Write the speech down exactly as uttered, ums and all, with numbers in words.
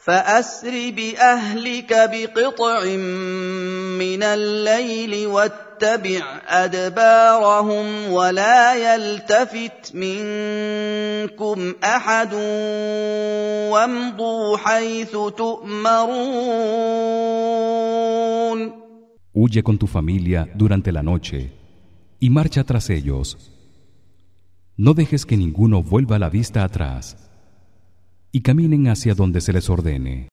فأسر بأهلك بقطع من الليل واتبع أدبارهم ولا يلتفت منكم أحد وامضوا حيث تؤمرون. Huye con tu familia durante la noche y marcha tras ellos. No dejes que ninguno vuelva la vista atrás y caminen hacia donde se les ordene.